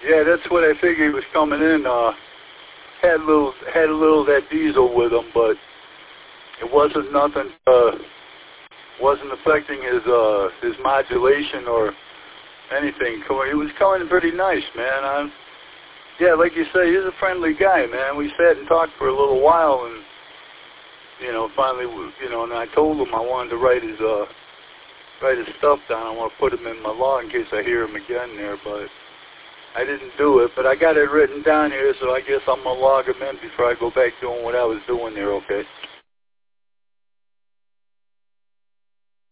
Yeah, that's what I figured he was coming in. Had a little of that diesel with him, but it wasn't nothing. Wasn't affecting his modulation or anything. He was coming pretty nice, man. Yeah, like you say, he's a friendly guy, man. We sat and talked for a little while, and finally, and I told him I wanted to write his stuff down. I want to put him in my log in case I hear him again there, but I didn't do it. But I got it written down here, so I guess I'm gonna log him in before I go back doing what I was doing there. Okay.